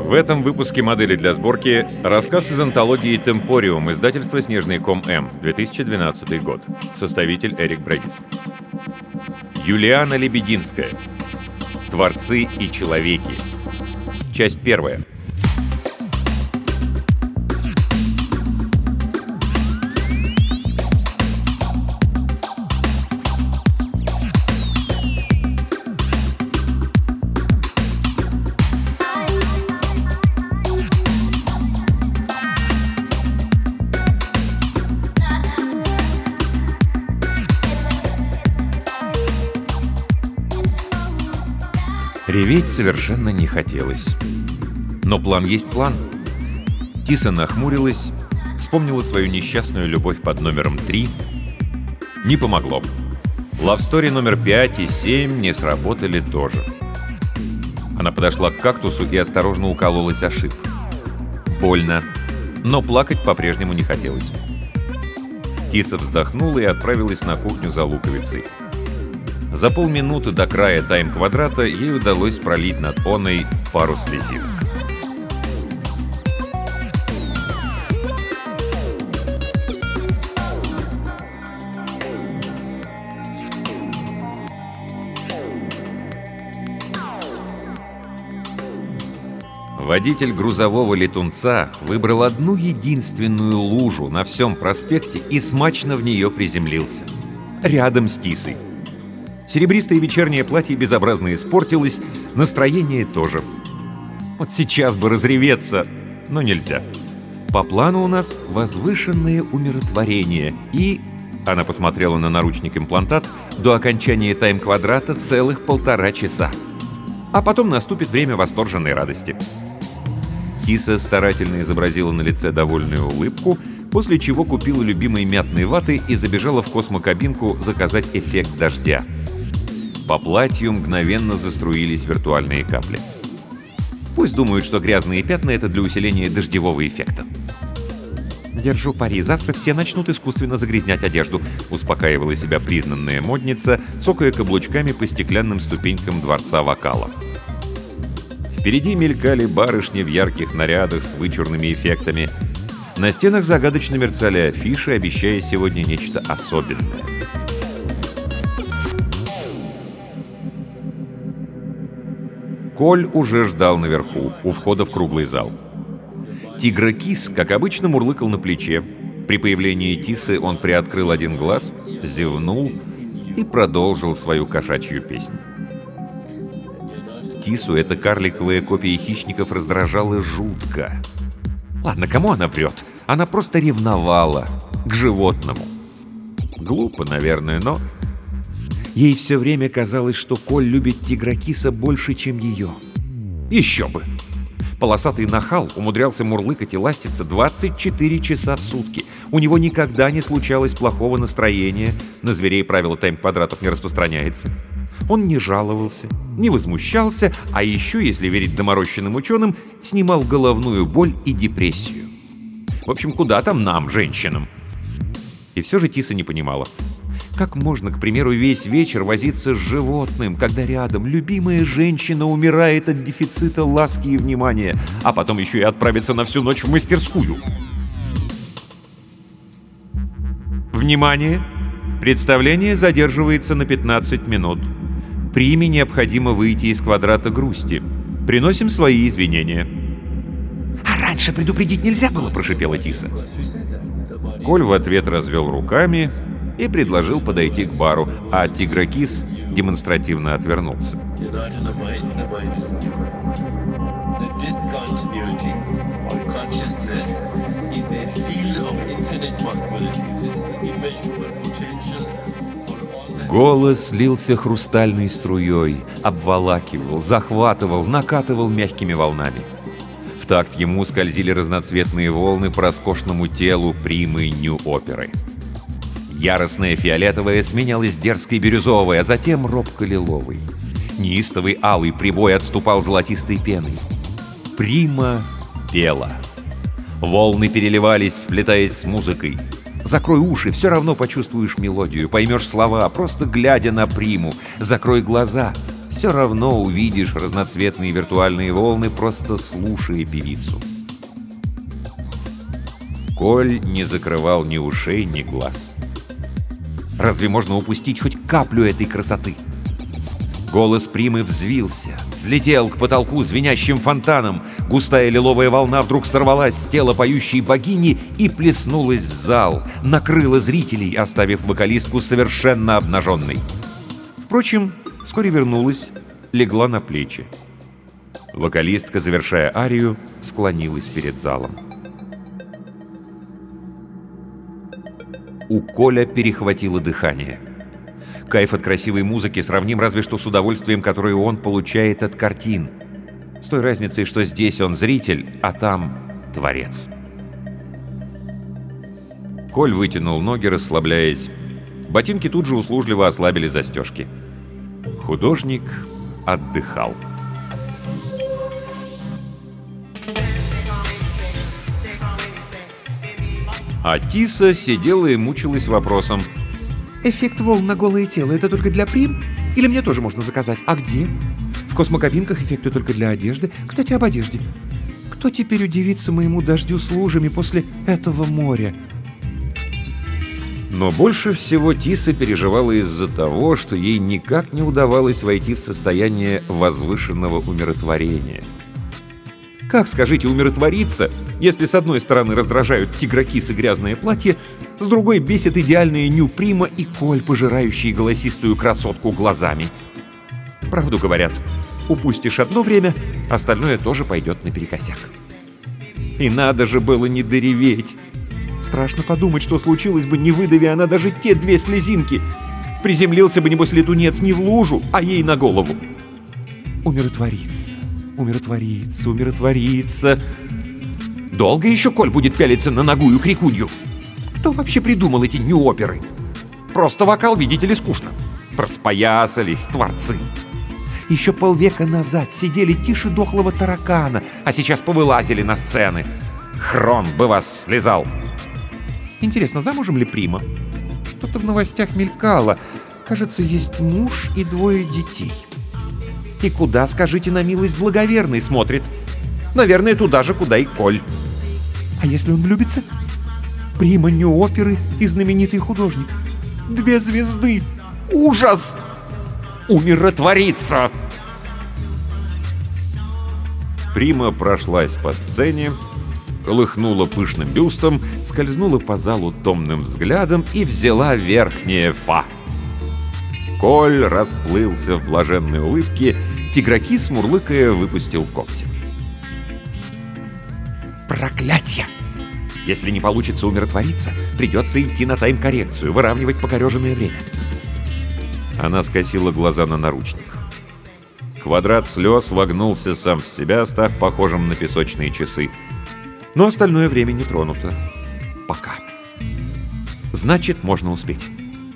В этом выпуске «Модели для сборки» рассказ из антологии «Темпориум», издательства «Снежный ком М», 2012 год. Составитель Эрик Бредис. Юлиана Лебединская. «Творцы и человеки». Часть первая. Реветь совершенно не хотелось. Но план есть план. Тиса нахмурилась, вспомнила свою несчастную любовь под номером 3. Не помогло. Лавстори номер 5 и 7 не сработали тоже. Она подошла к кактусу и осторожно укололась о шип. Больно, но плакать по-прежнему не хотелось. Тиса вздохнула и отправилась на кухню за луковицей. За полминуты до края тайм-квадрата ей удалось пролить над оной пару слезинок. Водитель грузового летунца выбрал одну единственную лужу на всем проспекте и смачно в нее приземлился. Рядом с Тисой. Серебристое вечернее платье безобразно испортилось, настроение тоже. Вот сейчас бы разреветься, но нельзя. По плану у нас возвышенное умиротворение и... Она посмотрела на наручник-имплантат. До окончания тайм-квадрата целых 1,5 часа. А потом наступит время восторженной радости. Тиса старательно изобразила на лице довольную улыбку, после чего купила любимые мятные ваты и забежала в космокабинку заказать эффект дождя. По платью мгновенно заструились виртуальные капли. Пусть думают, что грязные пятна — это для усиления дождевого эффекта. «Держу пари, завтра все начнут искусственно загрязнять одежду», — успокаивала себя признанная модница, цокая каблучками по стеклянным ступенькам дворца вокала. Впереди мелькали барышни в ярких нарядах с вычурными эффектами. На стенах загадочно мерцали афиши, обещая сегодня нечто особенное. Коль уже ждал наверху, у входа в круглый зал. Тигрокис, как обычно, мурлыкал на плече. При появлении Тисы он приоткрыл один глаз, зевнул и продолжил свою кошачью песню. Тису эта карликовая копия хищников раздражала жутко. Ладно, кому она врет? Она просто ревновала к животному. Глупо, наверное, но... Ей все время казалось, что Коль любит Тигрокиса больше, чем ее. Еще бы! Полосатый нахал умудрялся мурлыкать и ластиться 24 часа в сутки. У него никогда не случалось плохого настроения. На зверей правило тайм-квадратов не распространяется. Он не жаловался, не возмущался, а еще, если верить доморощенным ученым, снимал головную боль и депрессию. В общем, куда там нам, женщинам? И все же Тиса не понимала. Как можно, к примеру, весь вечер возиться с животным, когда рядом любимая женщина умирает от дефицита ласки и внимания, а потом еще и отправиться на всю ночь в мастерскую? Внимание! Представление задерживается на 15 минут. Приме необходимо выйти из квадрата грусти. Приносим свои извинения. «А раньше предупредить нельзя было?» – прошипела Тиса. Коль в ответ развел руками и предложил подойти к бару, а Тигрокис демонстративно отвернулся. Голос лился хрустальной струей, обволакивал, захватывал, накатывал мягкими волнами. В такт ему скользили разноцветные волны по роскошному телу примы Нью-оперы. Яростная фиолетовая сменялась дерзкой бирюзовой, а затем робко-лиловой. Неистовый алый прибой отступал золотистой пеной. Прима пела. Волны переливались, сплетаясь с музыкой. Закрой уши, все равно почувствуешь мелодию, поймешь слова, просто глядя на приму. Закрой глаза, все равно увидишь разноцветные виртуальные волны, просто слушая певицу. Коль не закрывал ни ушей, ни глаз. Разве можно упустить хоть каплю этой красоты? Голос Примы взвился, взлетел к потолку звенящим фонтаном. Густая лиловая волна вдруг сорвалась с тела поющей богини и плеснулась в зал, накрыла зрителей, оставив вокалистку совершенно обнаженной. Впрочем, вскоре вернулась, легла на плечи. Вокалистка, завершая арию, склонилась перед залом. У Коля перехватило дыхание. Кайф от красивой музыки сравним разве что с удовольствием, которое он получает от картин. С той разницей, что здесь он зритель, а там творец. Коль вытянул ноги, расслабляясь. Ботинки тут же услужливо ослабили застежки. Художник отдыхал. А Тиса сидела и мучилась вопросом. Эффект волн на голое тело — это только для Прим? Или мне тоже можно заказать? А где? В космокабинках эффекты только для одежды. Кстати, об одежде. Кто теперь удивится моему дождю с лужами после этого моря? Но больше всего Тиса переживала из-за того, что ей никак не удавалось войти в состояние возвышенного умиротворения. Как, скажите, умиротвориться, если с одной стороны раздражают тигрокис и грязное платье, с другой бесит идеальная Ню Прима и Коль, пожирающий голосистую красотку глазами? Правду говорят, упустишь одно время, остальное тоже пойдет наперекосяк. И надо же было не дореветь. Страшно подумать, что случилось бы, не выдави она даже те 2 слезинки. Приземлился бы, небось, летунец не в лужу, а ей на голову. Умиротвориться, умиротвориться, умиротвориться. Долго еще Коль будет пялиться на нагую крикунью? Кто вообще придумал эти нью-оперы? Просто вокал, видите ли, скучно. Распоясались творцы. Еще полвека назад сидели тише дохлого таракана, а сейчас повылазили на сцены. Хрон бы вас слезал. Интересно, замужем ли Прима? Что-то в новостях мелькало. Кажется, есть муж и 2 детей. И куда, скажите на милость, благоверный смотрит? Наверное, туда же, куда и Коль. А если он влюбится? Прима нью-оперы и знаменитый художник. 2 звезды. Ужас! Умиротвориться! Прима прошлась по сцене, колыхнула пышным бюстом, скользнула по залу томным взглядом и взяла верхнее фа. Коль расплылся в блаженной улыбке, тигрокис, мурлыкая, выпустил когти. Проклятье! Если не получится умиротвориться, придется идти на тайм-коррекцию, выравнивать покореженное время. Она скосила глаза на наручник. Квадрат слез вогнулся сам в себя, став похожим на песочные часы. Но остальное время не тронуто. Пока. Значит, можно успеть.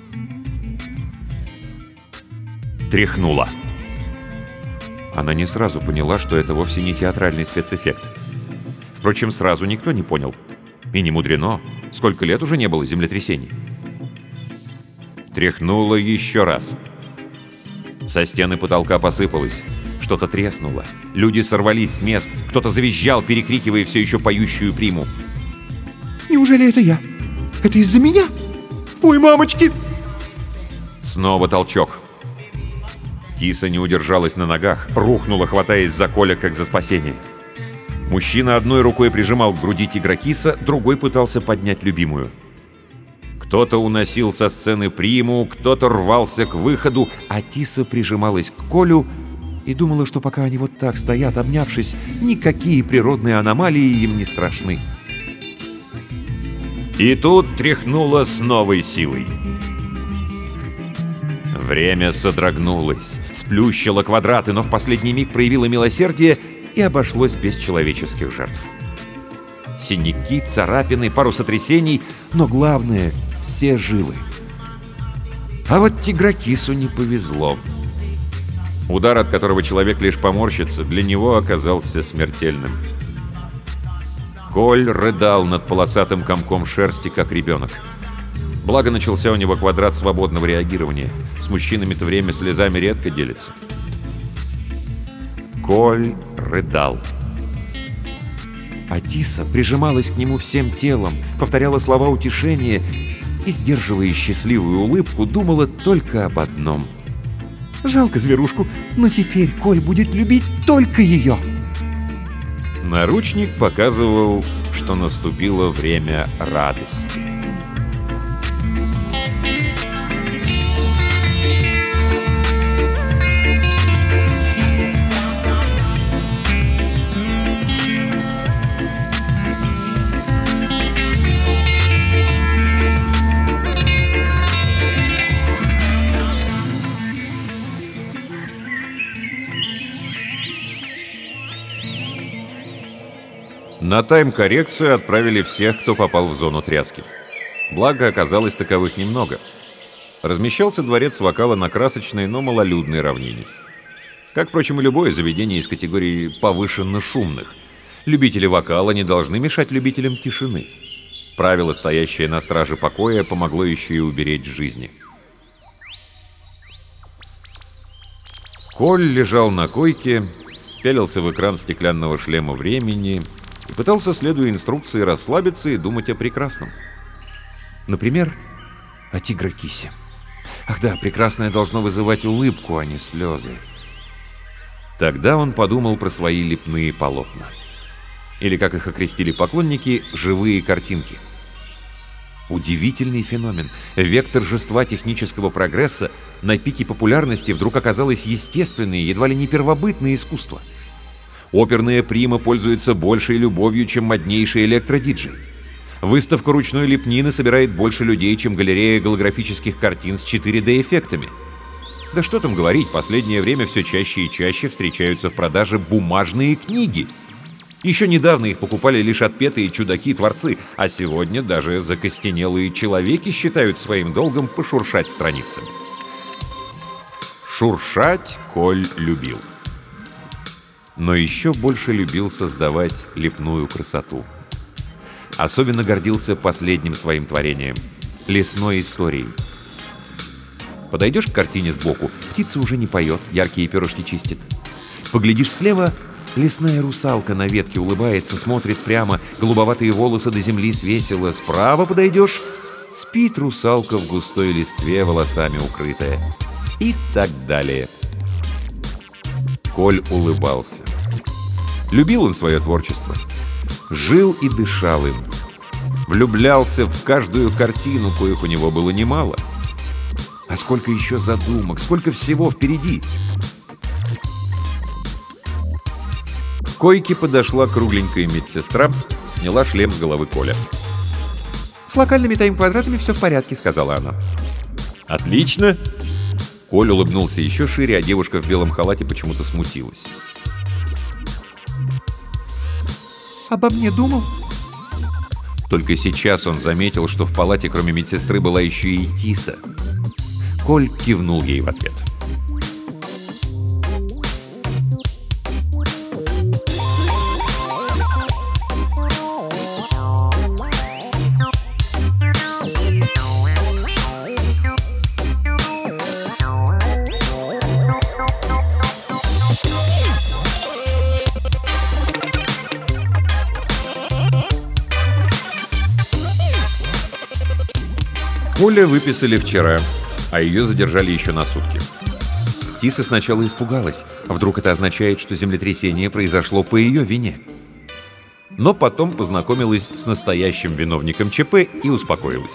Тряхнула. Она не сразу поняла, что это вовсе не театральный спецэффект. Впрочем, сразу никто не понял. И не мудрено. Сколько лет уже не было землетрясений. Тряхнула еще раз. Со стены потолка посыпалось. Что-то треснуло. Люди сорвались с мест. Кто-то завизжал, перекрикивая все еще поющую Приму. Неужели это я? Это из-за меня? Ой, мамочки! Снова толчок. Тиса не удержалась на ногах, рухнула, хватаясь за Коля, как за спасение. Мужчина одной рукой прижимал к груди тигрокиса, другой пытался поднять любимую. Кто-то уносил со сцены Приму, кто-то рвался к выходу, а Тиса прижималась к Колю и думала, что пока они вот так стоят, обнявшись, никакие природные аномалии им не страшны. И тут тряхнуло с новой силой. Время содрогнулось, сплющило квадраты, но в последний миг проявило милосердие и обошлось без человеческих жертв. Синяки, царапины, пару сотрясений, но главное — все живы. А вот тигрокису не повезло. Удар, от которого человек лишь поморщится, для него оказался смертельным. Коль рыдал над полосатым комком шерсти, как ребенок. Благо, начался у него квадрат свободного реагирования. С мужчинами-то время слезами редко делится. Коль рыдал. А Тиса прижималась к нему всем телом, повторяла слова утешения и, сдерживая счастливую улыбку, думала только об одном. «Жалко зверушку, но теперь Коль будет любить только ее!» Наручник показывал, что наступило время радости. На тайм-коррекцию отправили всех, кто попал в зону тряски. Благо, оказалось таковых немного. Размещался дворец вокала на красочной, но малолюдной равнине. Как, впрочем, и любое заведение из категории повышенно шумных. Любители вокала не должны мешать любителям тишины. Правило, стоящее на страже покоя, помогло еще и уберечь жизни. Коль лежал на койке, пялился в экран стеклянного шлема времени и пытался, следуя инструкции, расслабиться и думать о прекрасном. Например, о тигрокисе. Ах да, прекрасное должно вызывать улыбку, а не слезы. Тогда он подумал про свои лепные полотна. Или, как их окрестили поклонники, живые картинки. Удивительный феномен. В век торжества технического прогресса на пике популярности вдруг оказалось естественное, едва ли не первобытное искусство. Оперная прима пользуется большей любовью, чем моднейший электродиджей. Выставка ручной лепнины собирает больше людей, чем галерея голографических картин с 4D-эффектами. Да что там говорить, в последнее время все чаще и чаще встречаются в продаже бумажные книги. Еще недавно их покупали лишь отпетые чудаки-творцы, а сегодня даже закостенелые человеки считают своим долгом пошуршать страницами. Шуршать Коль любил. Но еще больше любил создавать лепную красоту. Особенно гордился последним своим творением — лесной историей. Подойдешь к картине сбоку, птица уже не поет, яркие перышки чистит. Поглядишь слева — лесная русалка на ветке улыбается, смотрит прямо, голубоватые волосы до земли свесила. Справа подойдешь — спит русалка в густой листве, волосами укрытая. И так далее. Коль улыбался. Любил он свое творчество. Жил и дышал им. Влюблялся в каждую картину, коих у него было немало. А сколько еще задумок, сколько всего впереди! К койке подошла кругленькая медсестра, сняла шлем с головы Коля. «С локальными тайм-квадратами все в порядке», — сказала она. «Отлично!» Коль улыбнулся еще шире, а девушка в белом халате почему-то смутилась. «Обо мне думал?» Только сейчас он заметил, что в палате кроме медсестры была еще и Тиса. Коль кивнул ей в ответ. Коля выписали вчера, а ее задержали еще на сутки. Тиса сначала испугалась, а вдруг это означает, что землетрясение произошло по ее вине. Но потом познакомилась с настоящим виновником ЧП и успокоилась.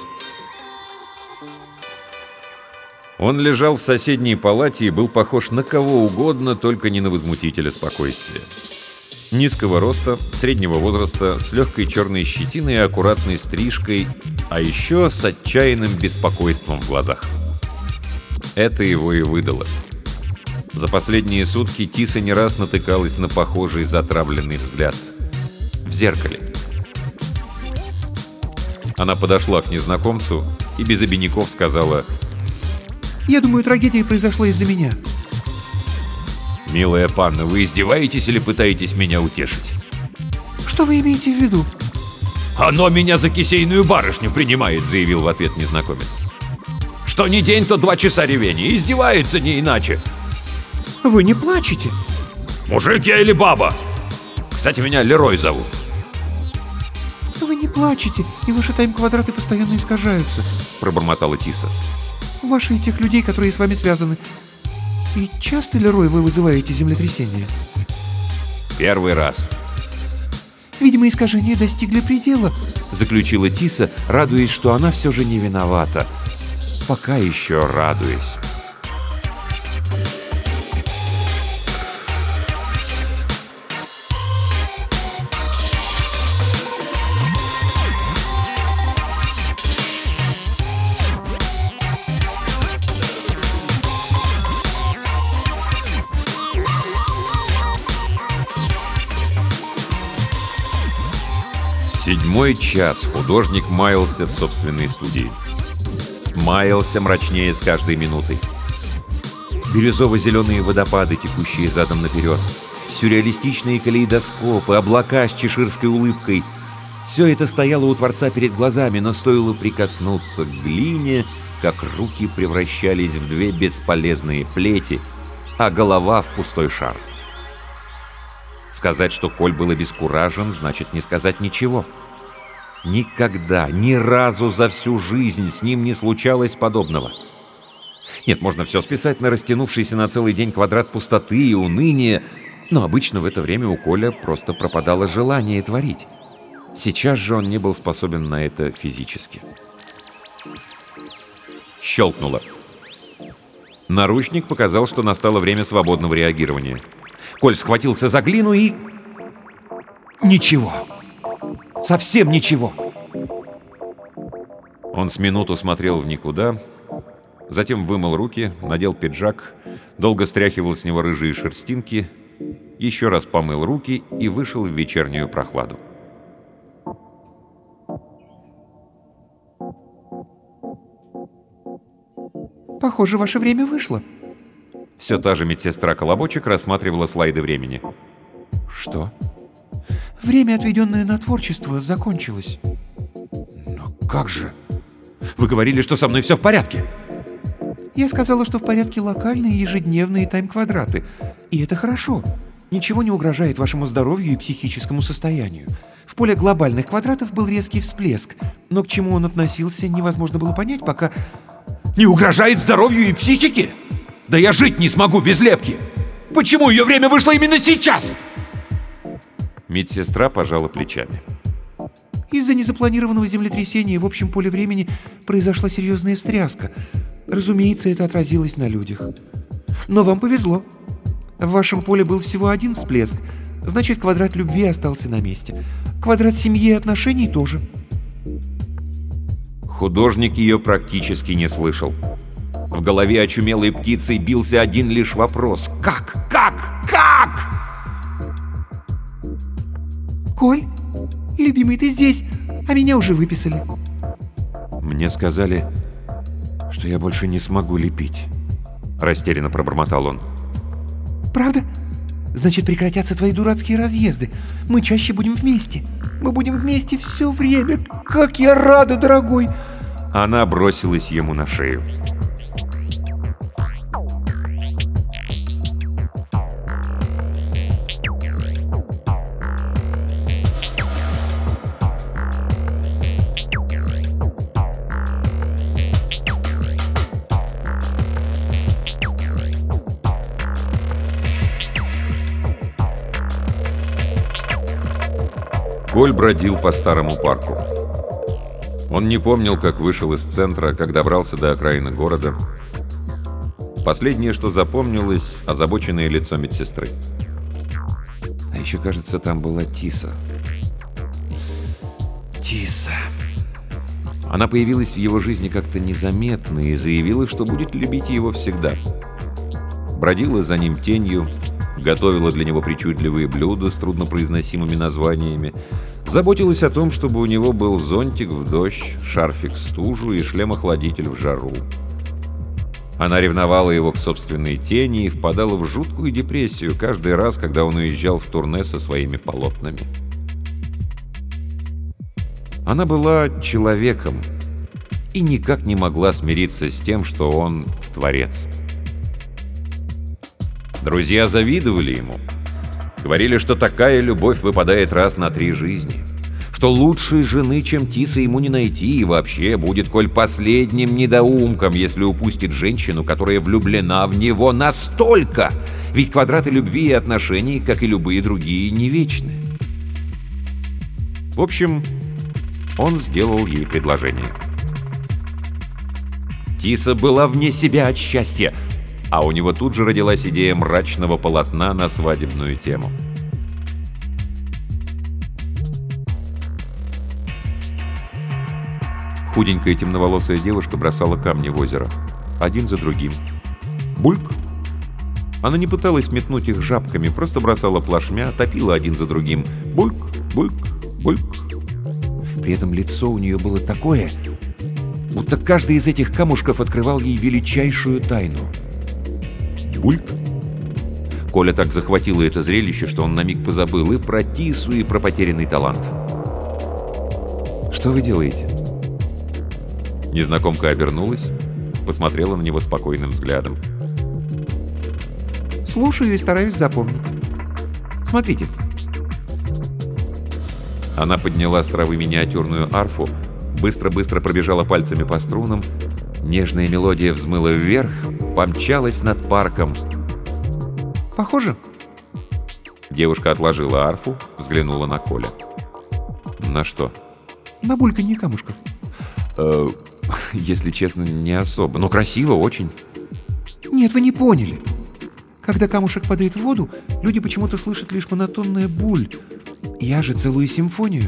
Он лежал в соседней палате и был похож на кого угодно, только не на возмутителя спокойствия. Низкого роста, среднего возраста, с легкой черной щетиной и аккуратной стрижкой, а еще с отчаянным беспокойством в глазах. Это его и выдало. За последние сутки Тиса не раз натыкалась на похожий затравленный взгляд. В зеркале. Она подошла к незнакомцу и без обиняков сказала: «Я думаю, трагедия произошла из-за меня». «Милая панна, вы издеваетесь или пытаетесь меня утешить?» «Что вы имеете в виду?» «Оно меня за кисейную барышню принимает», — заявил в ответ незнакомец. «Что ни день, то 2 часа ревения. Издевается не иначе». «Вы не плачете?» Мужик я или баба? Кстати, меня Лерой зовут. Вы не плачете, и ваши тайм-квадраты постоянно искажаются, Пробормотала Тиса. Ваши и тех людей, которые с вами связаны. И часто, Лерой, вы вызываете землетрясения? Первый раз. Видимо, искажения достигли предела, Заключила Тиса, радуясь, что она все же не виновата. Пока еще радуясь. Седьмой час художник маялся в собственной студии. Маялся мрачнее с каждой минутой. Бирюзово-зеленые водопады, текущие задом наперед, сюрреалистичные калейдоскопы, облака с чеширской улыбкой — все это стояло у Творца перед глазами, но стоило прикоснуться к глине, как руки превращались в две бесполезные плети, а голова в пустой шар. Сказать, что Коль был обескуражен, значит не сказать ничего. Никогда, ни разу за всю жизнь с ним не случалось подобного. Нет, можно все списать на растянувшийся на целый день квадрат пустоты и уныния, но обычно в это время у Коля просто пропадало желание творить. Сейчас же он не был способен на это физически. Щелкнуло. Наручник показал, что настало время свободного реагирования. Коль схватился за глину и... Ничего. Совсем ничего. Он с минуту смотрел в никуда, затем вымыл руки, надел пиджак, долго стряхивал с него рыжие шерстинки, еще раз помыл руки и вышел в вечернюю прохладу. Похоже, ваше время вышло. Все та же медсестра-колобочек рассматривала слайды времени. Что? Время, отведенное на творчество, закончилось. Но как же? Вы говорили, что со мной все в порядке. Я сказала, что в порядке локальные ежедневные тайм-квадраты. И это хорошо. Ничего не угрожает вашему здоровью и психическому состоянию. В поле глобальных квадратов был резкий всплеск, но к чему он относился, невозможно было понять, пока... Не угрожает здоровью и психике? Да я жить не смогу без лепки! Почему ее время вышло именно сейчас? Медсестра пожала плечами. Из-за незапланированного землетрясения в общем поле времени произошла серьезная встряска. Разумеется, это отразилось на людях. Но вам повезло. В вашем поле был всего один всплеск. Значит, квадрат любви остался на месте. Квадрат семьи и отношений тоже. Художник ее практически не слышал. В голове очумелой птицей бился один лишь вопрос. Как? Коль, любимый, ты здесь, а меня уже выписали. Мне сказали, что я больше не смогу лепить. Растерянно пробормотал он. Правда? Значит, прекратятся твои дурацкие разъезды. Мы чаще будем вместе. Мы будем вместе все время. Как я рада, дорогой! Она бросилась ему на шею. Коль бродил по старому парку. Он не помнил, как вышел из центра, как добрался до окраины города. Последнее, что запомнилось, озабоченное лицо медсестры. А еще, кажется, там была Тиса. Тиса. Она появилась в его жизни как-то незаметно и заявила, что будет любить его всегда. Бродила за ним тенью, готовила для него причудливые блюда с труднопроизносимыми названиями, заботилась о том, чтобы у него был зонтик в дождь, шарфик в стужу и шлем-охладитель в жару. Она ревновала его к собственной тени и впадала в жуткую депрессию каждый раз, когда он уезжал в турне со своими полотнами. Она была человеком и никак не могла смириться с тем, что он творец. Друзья завидовали ему. Говорили, что такая любовь выпадает раз на 3 жизни. Что лучшей жены, чем Тиса, ему не найти, и вообще будет Коль последним недоумком, если упустит женщину, которая влюблена в него настолько. Ведь квадраты любви и отношений, как и любые другие, не вечны. В общем, он сделал ей предложение. Тиса была вне себя от счастья, а у него тут же родилась идея мрачного полотна на свадебную тему. Худенькая темноволосая девушка бросала камни в озеро, один за другим. Бульк! Она не пыталась метнуть их жабками, просто бросала плашмя, топила один за другим. Бульк, бульк, бульк. При этом лицо у нее было такое, будто каждый из этих камушков открывал ей величайшую тайну. Бульк! Коля так захватило это зрелище, что он на миг позабыл и про Тису, и про потерянный талант. «Что вы делаете?» Незнакомка обернулась, посмотрела на него спокойным взглядом. Слушаю и стараюсь запомнить. Смотрите. Она подняла с травы миниатюрную арфу, быстро-быстро пробежала пальцами по струнам, нежная мелодия взмыла вверх, помчалась над парком. Похоже? Девушка отложила арфу, взглянула на Коля. На что? На бульканье камушков. Если честно, не особо, но красиво очень. Нет, вы не поняли. Когда камушек падает в воду, люди почему-то слышат лишь монотонное буль. Я же целую симфонию.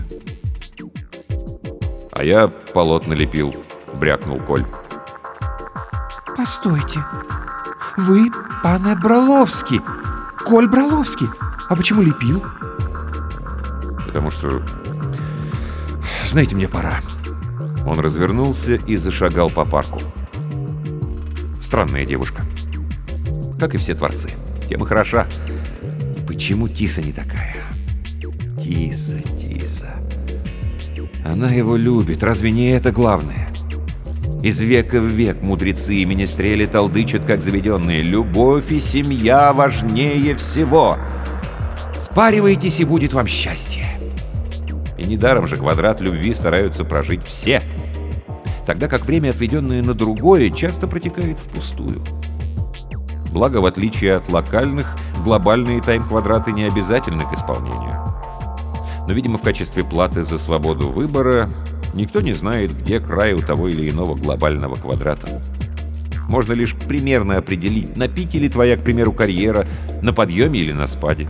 А я полотна лепил, брякнул Коль. Постойте. Вы пане Броловский. Коль Броловский. А почему лепил? Потому что... Знаете, мне пора. Он развернулся и зашагал по парку. Странная девушка. Как и все творцы. Тем и хороша. Почему Тиса не такая? Тиса, Тиса. Она его любит. Разве не это главное? Из века в век мудрецы и министрели толдычат, как заведенные. Любовь и семья важнее всего. Спаривайтесь, и будет вам счастье. И недаром же квадрат любви стараются прожить все. Тогда как время, отведенное на другое, часто протекает впустую. Благо, в отличие от локальных, глобальные тайм-квадраты не обязательны к исполнению. Но, видимо, в качестве платы за свободу выбора никто не знает, где край у того или иного глобального квадрата. Можно лишь примерно определить, на пике ли твоя, к примеру, карьера, на подъеме или на спаде.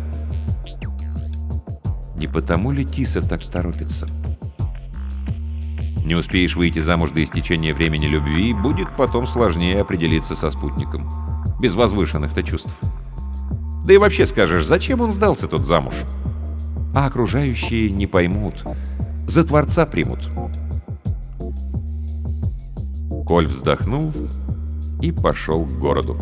Не потому ли Тиса так торопится? Не успеешь выйти замуж до истечения времени любви, будет потом сложнее определиться со спутником. Без возвышенных-то чувств. Да и вообще скажешь, зачем он сдался тут замуж? А окружающие не поймут. За Творца примут. Коль вздохнул и пошел к городу.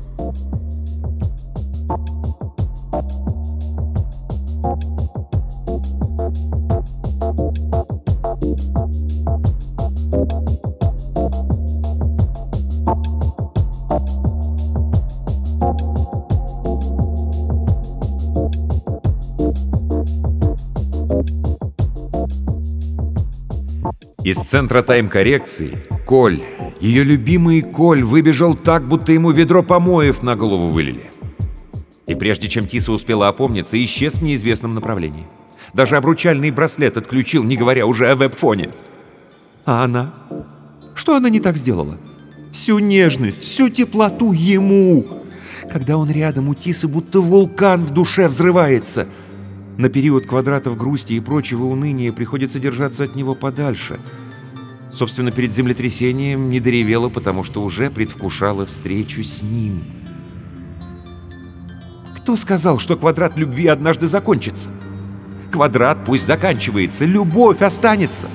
Из центра тайм-коррекции Коль, ее любимый Коль, выбежал так, будто ему ведро помоев на голову вылили. И прежде чем Тиса успела опомниться, исчез в неизвестном направлении. Даже обручальный браслет отключил, не говоря уже о веб-фоне. А она? Что она не так сделала? Всю нежность, всю теплоту ему. Когда он рядом, у Тисы будто вулкан в душе взрывается. На период квадратов грусти и прочего уныния приходится держаться от него подальше. Собственно, перед землетрясением не доревела, потому что уже предвкушала встречу с ним. Кто сказал, что квадрат любви однажды закончится? Квадрат пусть заканчивается, любовь останется.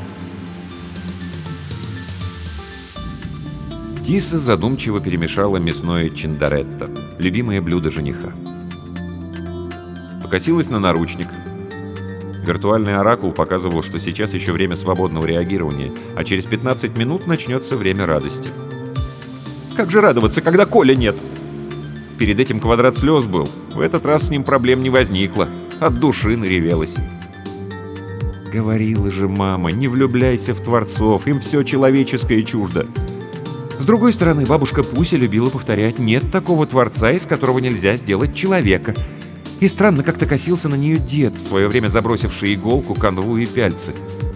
Тиса задумчиво перемешала мясное чиндаретто, любимое блюдо жениха. Покосилась на наручник. Виртуальный оракул показывал, что сейчас еще время свободного реагирования, а через 15 минут начнется время радости. Как же радоваться, когда Коля нет? перед этим квадрат слез был. В этот раз с ним проблем не возникло. От души наревелась. Говорила же мама, не влюбляйся в творцов, им все человеческое чуждо. С другой стороны, бабушка Пуся любила повторять: нет такого творца, из которого нельзя сделать человека. И странно как-то косился на нее дед, в свое время забросивший иголку, канву и пяльцы.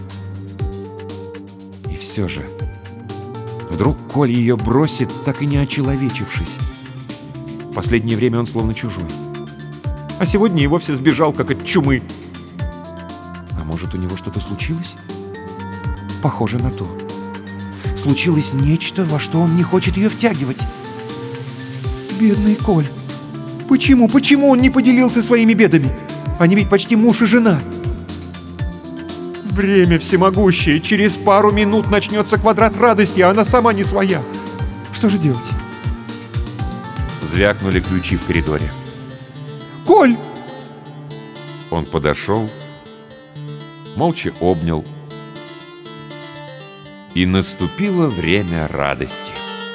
И все же, вдруг Коль ее бросит, так и не очеловечившись. В последнее время он словно чужой. А сегодня и вовсе сбежал, как от чумы. А может, у него что-то случилось? Похоже на то. Случилось нечто, во что он не хочет ее втягивать. Бедный Коль. Почему он не поделился своими бедами? Они ведь почти муж и жена. Время всемогущее. Через пару минут начнется квадрат радости, а она сама не своя. Что же делать? Звякнули ключи в коридоре. «Коль!» Он подошел, молча обнял. И наступило время радости.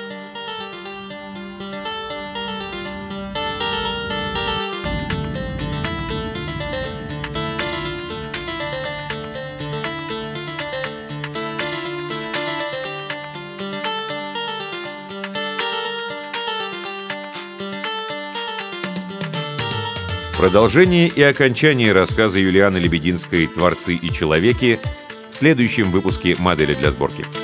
Продолжение и окончание рассказа Юлианы Лебединской «Творцы и человеки» в следующем выпуске «Модели для сборки».